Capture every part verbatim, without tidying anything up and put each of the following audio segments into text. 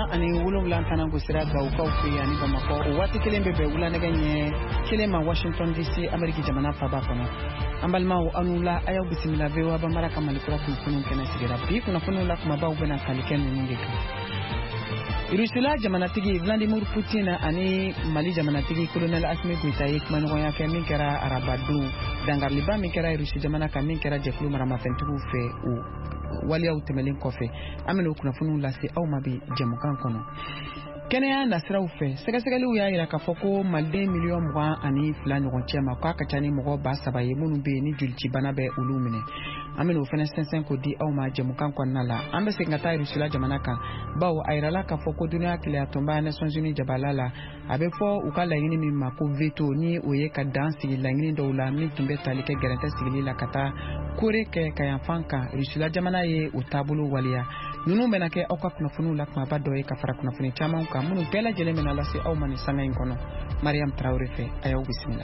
ani wolonwula tana gosira gaukaw fe ani Bamako wati kelen bebe wula naganye kelema Washington D C America jamana faba kono ambalmao anula ayaw bisimila vewa bamara kamalikura kunfunun kana sigira bi kuna funula kuma ba ubena kaliken nungeka Irusila jamanatigi Vladimir Putin ani Mali jamanatigi Colonel Assimi Goïta yekmano ya kemin kera arabadu dangar liba min kera Irusi jamana kamin kera jeklu marama fentugu fe u wali au temelin kofe amelo kuna funu lasi au mabi jamukan kono Kenya nasira ufe sega sega lu ya ira kafoko malde million mwa ani fila ɲɔgɔn cɛ ma kwa kachani mɔgɔ ba saba ye minnu be ni jolici bana bɛ olu minɛ an bɛ o fɛnɛ sɛnsɛn ko di aw ma jamukan kɔnɔna la an bɛ segin ka taa Rusula jamana kan bawo a yirala k'a fɔ ko duniya keleya tɔnba Nations Unies jabala la a bɛ fɔ u ka laɲini min ma ko veto ni o ye ka dan sigi laɲini dɔw la min tun bɛ tali kɛ gɛrɛntɛ sigili la ka taa kore kɛ ka yan fan kan Rusula jamana ye o taabolo waliya ninnu bɛna kɛ aw ka kunnafoniw la kumaba dɔ ye ka fara kunnafoni caman kan minnu bɛɛ lajɛlen bɛna lase aw ma nin sanga in kɔnɔ Mariam Traoré fɛ a y'aw bisimila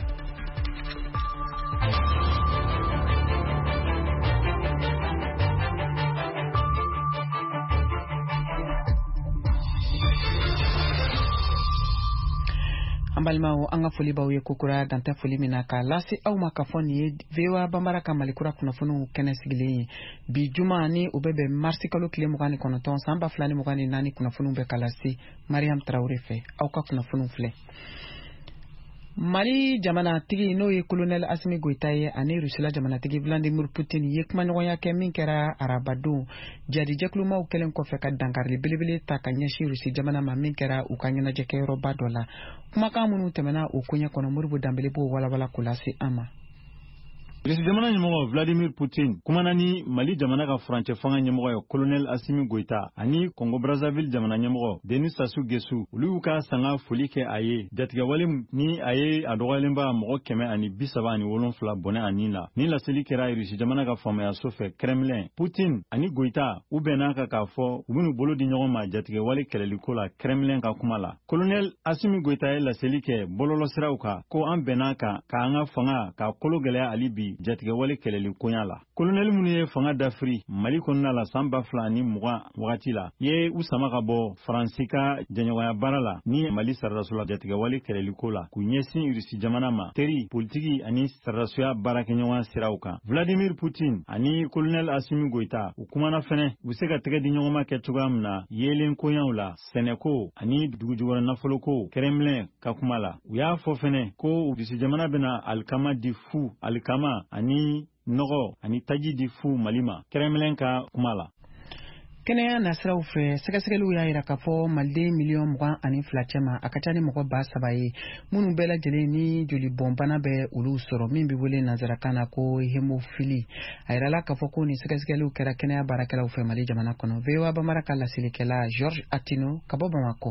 Ambalmao anga foli bawo ye kokura danta foli minaka lasi au makafoni ye vewa bambara kamalikura kunafunu kene sigile bi juma ni ubebe marsi kalo kile mugani konoton samba flani mugani nani kunafunu be kalasi Mariam Traoré fe au ka kunafunu fle Mali jamana tigi no ye Colonel Assimi Goïta ye ani Rusula jamana tigi Vladimir Putin ye kuma ɲɔgɔnya kɛ min kɛra arabadu jadi jɛkulumaw kelen kɔfɛ ka dankarili belebele ta ka ɲɛsin Rusi jamana ma min kɛra u ka ɲɛnajɛkɛyɔrɔba dɔ la kumakan minnu tɛmɛna o koɲɛ kɔnɔ Moribo Danbele b'o walawala k'o lase an ma Risi jamana ɲɛmɔgɔ Vladimir Putin kumana ni Mali jamana ka furancɛ fanga ɲɛmɔgɔ ye Colonel Assimi Goïta ani Congo Brazzaville jamana ɲɛmɔgɔ Denis Sassou Nguesso olu y'u ka sanga foli kɛ a ye jatigɛwale ni a ye a dɔgɔyalenba mɔgɔ kɛmɛ ani bi saba ani wolonfila bɔnɛ ani la ni laseli kɛra Risi jamana ka faamayaso fɛ Kremlin Putin ani Goïta u bɛnna ka k'a fɔ u bɛn'u bolo di ɲɔgɔn ma jatigɛwale kɛlɛliko la Kremlin ka kuma la Colonel Assimi Goïta ye laseli kɛ bɔlɔlɔsiraw kan ko an bɛnna kan k'an ka fanga ka kolo gɛlɛya ali bi jatigɛwale kɛlɛli koɲa la kolonɛli minnu ye fanga dafiri Mali kɔnɔna la san ba fila ni mugan wagati la ye u sama ka bɔ Faransi ka jɛɲɔgɔnya baara la ni Mali sarasiw la jatigɛwale kɛlɛliko la k'u ɲɛsin Rusi jamana ma teri politiki ani sarasiya baarakɛɲɔgɔn siraw kan Vladimir Putin ani Colonel Assimi Goïta u kumana fɛnɛ u se ka tɛgɛ di ɲɔgɔnma kɛ cogoya min na yeelen koɲaw la sɛnɛko ani dugujukɔrɔ nafoloko Kremlin ka kuma la u y'a fɔ fɛnɛ ko Rusi jamana bɛna alikama di fu alikama ani nɔgɔ ani taji di fu Mali ma Kremlin ka kuma la Kɛnɛya nasiraw fɛ sɛgɛsɛgɛliw y'a yira k'a fɔ maliden miliyɔn mugan ani fila cɛ ma a ka ca ni mɔgɔ ba saba ye minnu bɛɛ lajɛlen ni joli bɔnbana bɛ olu sɔrɔ min bɛ wele nanzarakan na ko hémophilie a yirala k'a fɔ ko ni sɛgɛsɛgɛliw kɛra kɛnɛya baarakɛlaw fɛ Mali jamana kɔnɔ V O A Bambara ka lasilikɛla George Atino ka bɔ Bamako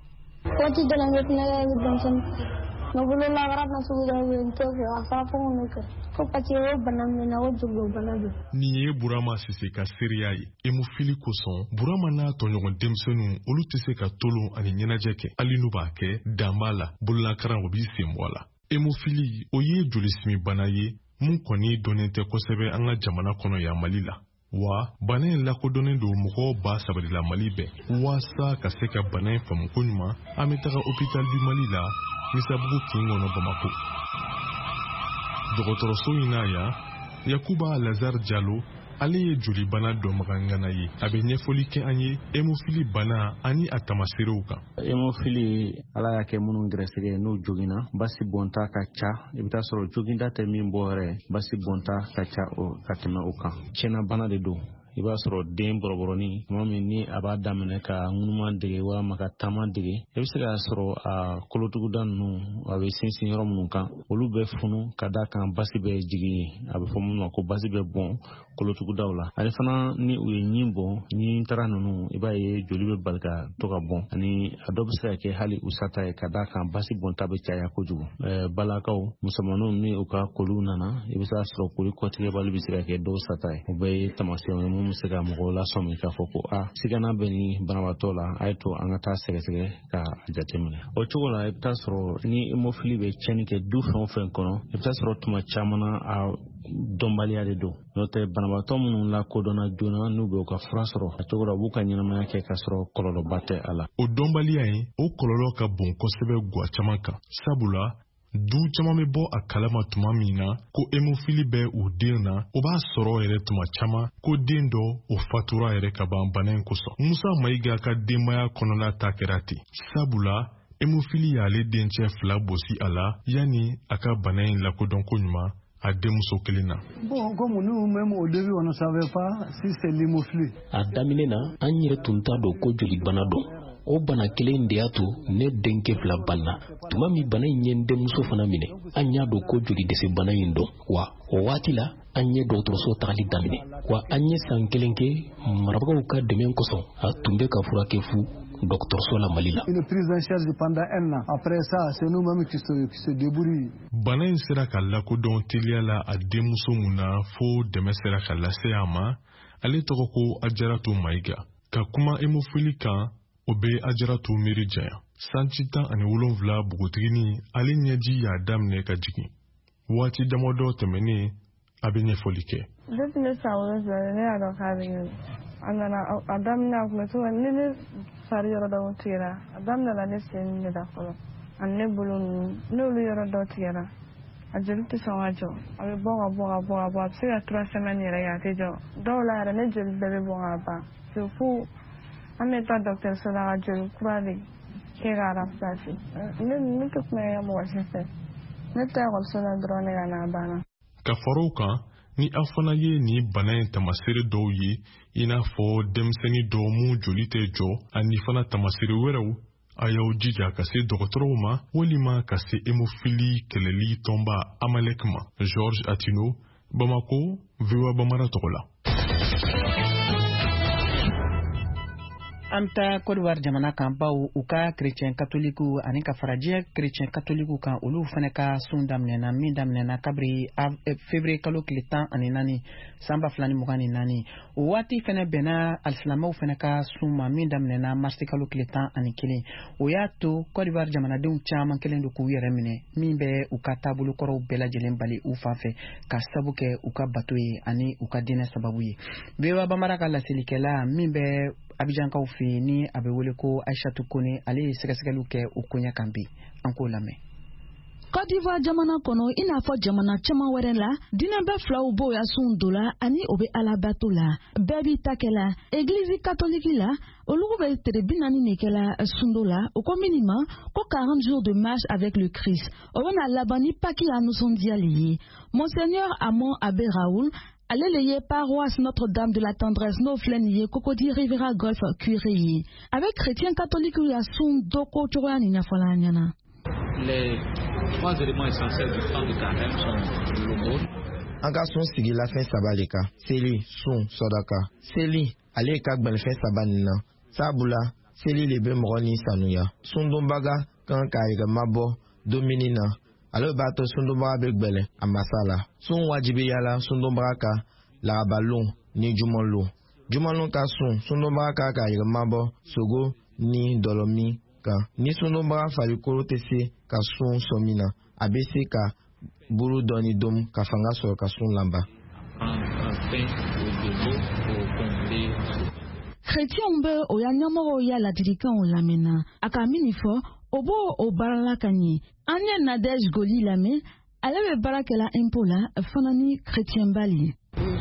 Nobolo la gara na sugu da wento a fa fo no ka ko pati o banam na o jugo banabe ni ye Burama Sise ka seriya ye hémophilie kosɔn Burama n'a tɔɲɔgɔn denmisɛnninw olu tɛ se ka tolon ani ɲɛnajɛ kɛ hali n'u b'a kɛ danba la bololakaran o b'i sen bɔ la hémophilie o ye jolisimi bana ye mun kɔni dɔnnen tɛ kosɛbɛ an ka jamana kɔnɔ yan Mali la wa bana in lakodɔnnen don mɔgɔ ba saba de la Mali bɛɛ waasa ka se ka bana in faamu ko ɲuman an bɛ taga hôpital du Mali la Misabugu kin kɔnɔ Bamako dɔgɔtɔrɔso in na yan Yakuba Lazare Diallo ale ye joli bana dɔnbagangana ye a bɛ ɲɛfɔli kɛ an ye hémophilie bana ani a tamaserew kan hémophilie ala y'a kɛ minnu gɛrɛsɛgɛ n'u joginna basi bɔnta ka ca i bɛ taa sɔrɔ joginda tɛ min bɔ yɛrɛ basi bɔnta ka ca o ka tɛmɛ o kan tiɲɛna bana de don i b'a sɔrɔ den bɔrɔbɔrɔni tuma min ni a b'a daminɛ ka ŋunuma dege walima ka taama dege i bɛ se k'a sɔrɔ a kolotuguda ninnu a bɛ sinsin yɔrɔ minnu kan olu bɛ funu ka da kan basi bɛ jigin a bɛ fɔ minnu ma ko basi bɛ bɔn kolotugudaw la ani fana ni u ye ɲin bɔn ɲin tara ninnu i b'a ye joli bɛ bali ka to ka bɔn ani a dɔ bɛ se ka kɛ hali u sata ye ka da kan basi bɔnta bɛ caya kojugu ɛɛ balakaw musomanninw ni u ka koliw nana i bɛ se k'a sɔrɔ koli kɔtigɛbali bɛ se ka kɛ dɔw sata ye o bɛɛ ye taamasiyɛnw ye minnu bɛ se ka mɔgɔw lasɔmi k'a fɔ ko a sigana bɛ ni banabaatɔ la a ye to an ka taa sɛgɛsɛgɛ ka jateminɛ o cogo la i bɛ taa sɔrɔ ni hémophilie bɛ tiɲɛni kɛ du fɛn o fɛn kɔnɔ i bɛ taa sɔrɔ tuma caman na a dɔnbaliya de don n'o tɛ banabaatɔ minnu lakodɔnna joona n'u bɛ u ka fura sɔrɔ a cogo la u b'u ka ɲɛnamaya kɛ k'a sɔrɔ kɔlɔlɔba tɛ a la. O dɔnbaliya in o kɔlɔlɔ ka bon kosɛbɛ guwa caman kan sabula du caman bɛ bɔ a kalama tuma min na ko hémophilie bɛ u den na o b'a sɔrɔ yɛrɛ tuma caman ko den dɔ o fatura yɛrɛ ka ban bana in kosɔn. Musa Mayiga ka denbaya kɔnɔna ta kɛra ten sabula hémophilie y'ale dencɛ fila bosi a la yanni a ka bana in lakodɔn ko ɲuman a denmuso kelen na. Bon, comme nous même au début on ne savait pas si c'est l'hémophilie. A daminɛ na an yɛrɛ tun t'a dɔn ko joli bana don. O bana kelen de y'a to ne denkɛ fila banna. Tuma min bana in ye n denmuso fana minɛ an y'a dɔn ko joli dɛsɛ bana in don. Wa o waati la an ye dɔgɔtɔrɔso tagali daminɛ. Wa an ye san kelen kɛ marabagaw ka dɛmɛ kosɔn a tun bɛ ka furakɛ fu dɔgɔtɔrɔso la Mali la. Une prise en charge pendant un an. Après ça, c'est nous-mêmes qui se, qui se débrouillent. Bana in sera ka lakodɔn teliya la a denmuso mun na fo dɛmɛ sera ka lase a ma ale tɔgɔ ko Ajaratu Mayiga. Ka kuma hémophilie kan o bɛ Ajaratu miiri janya. Sanji tan ani wolonwula bugutigini ale ɲɛji y'a daminɛ ka jigin. Waati damadɔ tɛmɛnen a bɛ ɲɛfɔli kɛ. Depuis ne san wolonwula ne y'a dɔn k'a bɛ ɲini. A nana a daminɛ a kun bɛ to ni ne fari yɔrɔ dɔw tigɛra a daminɛ la ne sen ne da fɔlɔ ani ne bolo ninnu n'olu yɔrɔ dɔw tigɛra a joli tɛ sɔn ka jɔ a bɛ bɔ ka bɔ ka bɔ ka bɔ a bɛ se ka trois semaines yɛrɛ kɛ a tɛ jɔ dɔw la yɛrɛ ne joli bɛɛ bɛ bɔ ka ban c'est fou an bɛ taa dɔgɔtɔrɔso la ka joli kura de kɛ k'a remplacer ne ne tɛ kulonkɛ mɔgɔ si fɛ ne tɛ ekɔliso la dɔrɔn ne ka na banna. Ka far'o kan ni aw fana ye ni bana in tamasere dɔw ye i n'a fɔ denmisɛnnin dɔw mun joli tɛ jɔ ani fana tamasere wɛrɛw a y'aw jija ka se dɔgɔtɔrɔw ma walima ka se hémophilie kɛlɛli tɔnba Amalek ma. George Atino, Bamako, V O A Bambara tɔgɔ la. An ta Côte d'Ivoire jamana kan baw u ka chrétien catholique ani ka farajɛ chrétien catholique kan olu fana ka sun daminɛna min daminɛna kabiri février kalo tile tan ani naani san ba fila ni mugan ni naani o waati fana bɛnna alisilamɛw fana ka sun ma min daminɛna marisi kalo tile tan ani kelen o y'a to Côte d'Ivoire jamanadenw caman kelen don k'u yɛrɛ minɛ min bɛ u ka taabolo kɔrɔw bɛɛ lajɛlen bali u fan fɛ ka sabu kɛ u ka bato ye ani u ka diinɛ sababu ye. V O A Bambara ka lasilikɛla min bɛ Abijankaw fɛ ni a bɛ wele ko Aïchatou Kone ale ye sɛgɛsɛgɛliw kɛ o koɲɛ kan bi an k'o lamɛn. Côte d'Ivoire jamana kɔnɔ i n'a fɔ jamana caman wɛrɛ la diinɛ bɛɛ filaw b'o ya sun dɔ la ani o bɛ alabato la bɛɛ b'i ta kɛ la église catholique la olu bɛ tile bi naani de kɛ la sun dɔ la o ko minima ko quarante jours de marche avec le Christ o bɛna laban ni Pâques la nisɔndiyali ye. Monseigneur Amon Abbé Raoul ale le ye paroisse Notre-Dame de la Tendresse no filɛ nin ye Cocody Rivera Golf curé ye a bɛ chrétien catholique ya sun dɔ ko cogoya nin ɲɛfɔla an ɲɛna. Les trois éléments essentiels du temps de carême sont l'aumône. An ka sun sigi la fɛn saba de kan seli sun sɔdaka seli ale ka gbɛlɛfɛn saba nin na sabula seli le bɛ mɔgɔ ni sanuya sundonbaga kan k'a yɛrɛ mabɔ domini na ale b'a to sundonbaga bɛ gbɛlɛ a masa la sun wajibiya la sundonbaga ka lagabalon ni jumanlon jumanlon ka sun sundonbaga ka k'a yɛrɛ mabɔ sogo ni dɔlɔmi kan ni sundonbaga farikolo tɛ se ka sun sɔmi na a bɛ se ka buru dɔɔni dom ka fanga sɔrɔ ka sun lamba. Chrétienw bɛ o ya ɲɛmɔgɔw ya ladilikanw lamɛnna a ka min fɔ o b'o o baarala ka ɲɛ an ye Nadège Goli lamɛn ale bɛ baara kɛla impôt la fana ni chrétien bali.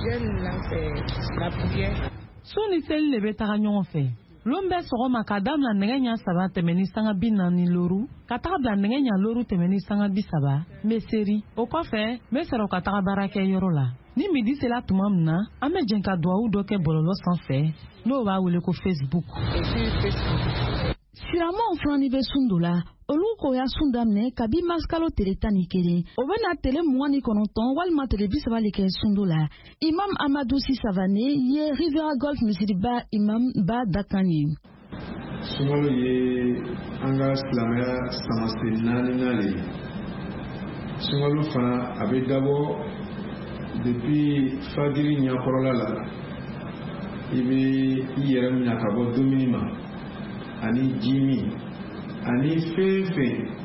Su ni seli le bɛ taga ɲɔgɔn fɛ. Lon bɛ sɔgɔma ka daminɛ nɛgɛ ɲɛ saba tɛmɛ ni sanga bi naani loru ka taga bila nɛgɛ ɲɛ loru tɛmɛ ni sanga bi saba n bɛ seri o kɔfɛ n bɛ sɔrɔ ka taga baarakɛ yɔrɔ la ni midi sela tuma min na an bɛ jɛn ka duwawu dɔ kɛ bɔlɔlɔ sanfɛ n'o b'a wele ko Facebook. Silamɛw fana bɛ sun dɔ la olu ko ya sun daminɛ kabi mars kalo tile tan ni kelen o bɛ na tile mugan ni kɔnɔntɔn walima tile bi saba de kɛ sun dɔ la Imam Amadou Sisavane ye Rivera Golf misiriba imam ba dakan ye. Sunkalo ye an ka silamɛya samase naaninan de ye. Sunkalo fana a bɛ dabɔ depuis fajiri ɲɛkɔrɔla la i bɛ i yɛrɛ minɛ ka bɔ dumuni ma ani ji min ani fɛn fɛn